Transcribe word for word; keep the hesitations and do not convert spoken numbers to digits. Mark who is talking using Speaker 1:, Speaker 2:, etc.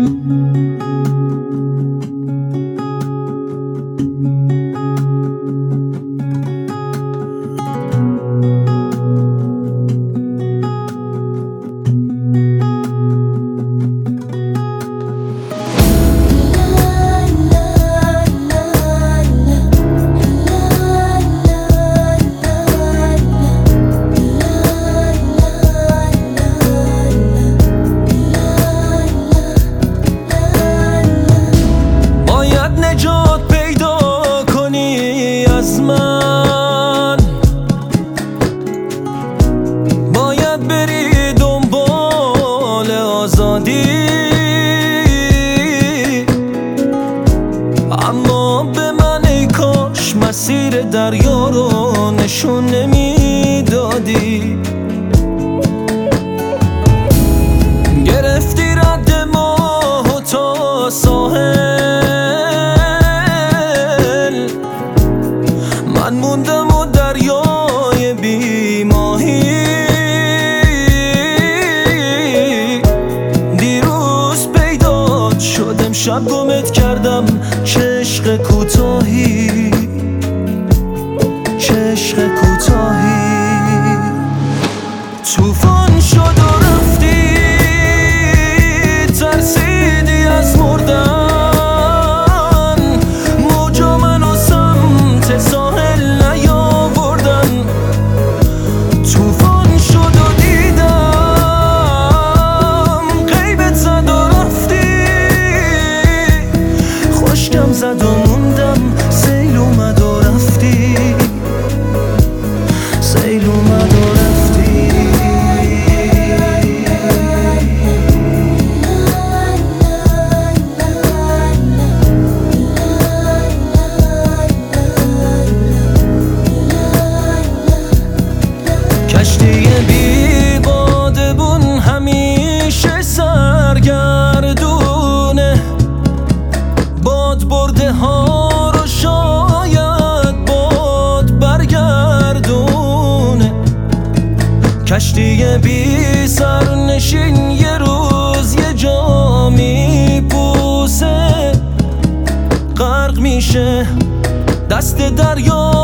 Speaker 1: باید بری دنبال آزادی، اما به من ای کاش مسیر دریا رو نشون نمیدادی. گرفتی رد ماهو تا ساحل، من موندم و دریای بی ماهی. دیروز پیدات شدم شب گمت کردم، چه عشق کوتاهی، چه عشق کوتاهی. طوفان شد و رفتی، ترسیدی از مردن، موجا منو سمت ساحل نیاوردن. طوفان شد و دیدم غیبت زد و رفتی، خشکم زد و موندم، سیل اومد و رفتی، سیل اومد و رفتی. کشتی بی بادبون همیشه سرگردونه، باد برده ها رو شاید باد برگردونه. کشتی بی سرنشین یه روز یه جا میپوسه، غرق میشه دست دریا